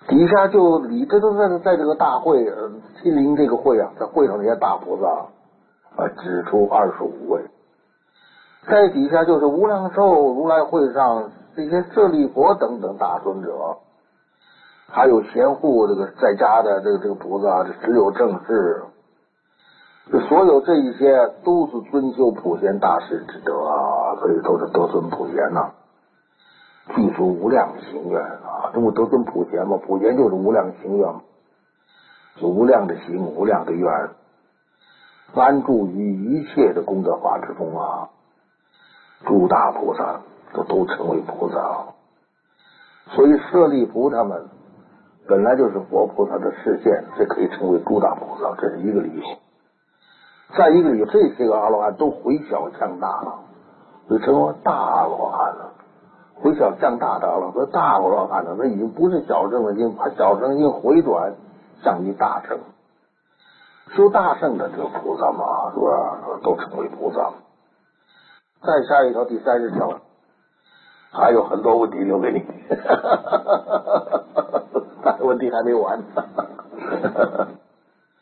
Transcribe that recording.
底下就你这都在这个大会亲临这个会啊，在会上那些大菩萨指出25位，在底下就是无量寿如来会上这些舍利佛等等大尊者，还有贤护这个在家的这个菩萨，只有正士，所有这一些都是尊修普贤大士之德啊，所以都是得尊普贤呐。具足无量行愿啊，这不得尊普贤嘛？普贤就是无量行愿，有无量的行，无量的愿，安住于一切的功德法之中啊。诸大菩萨都成为菩萨，所以舍利弗他们本来就是佛菩萨的示现，这可以称为诸大菩萨，这是一个理由。再一个理由，这些个阿罗汉都回小降大了，就成为大阿罗汉了。回小降大的了，说大阿罗汉了，那已经不是小乘了，已经把小乘已经回转向于大乘。修大乘的这个菩萨嘛，是吧？都成为菩萨。再下一条第30条，还有很多问题留给你，问题还没完。